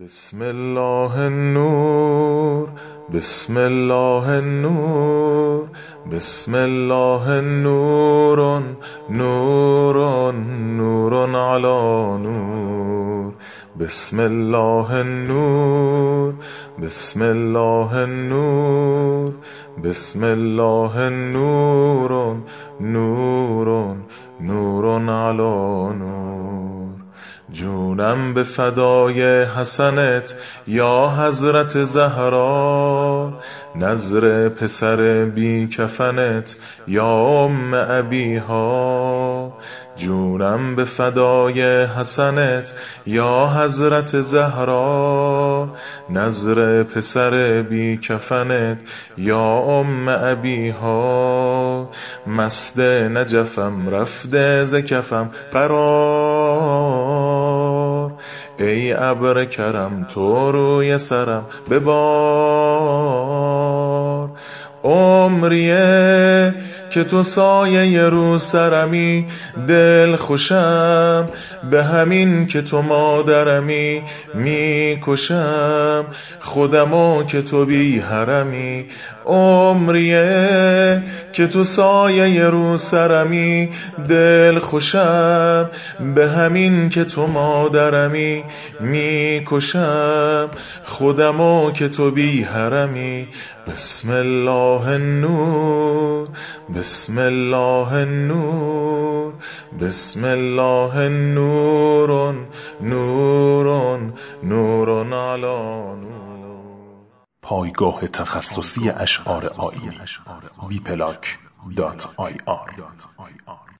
بسم الله النور بسم الله النور بسم الله النور نور نور على نور بسم الله النور بسم الله النور بسم الله النور نور نور على نور جونم به فدای حسنت یا حضرت زهرا، نظر پسر بی کفنت یا ام ابیها. جونم به فدای حسنت یا حضرت زهرا، نظر پسر بی کفنت یا ام ابیها. مست نجفم رفته ز کفم قرار، ای ابر کرم تو روی سرم ببار. عمریه که تو سایه رو سرمی، دل خوشم به همین که تو مادرمی. میکشم خودمو که تو بی حرمی. عمریه که تو سایه رو سرمی، دل خوشم به همین که تو مادرمی. میکشم خودمو که تو بی حرمی. بسم الله النور بسم الله النور بسم الله النور نور نور علی نور. پایگاه تخصصی اشعار آیینی wplac.ir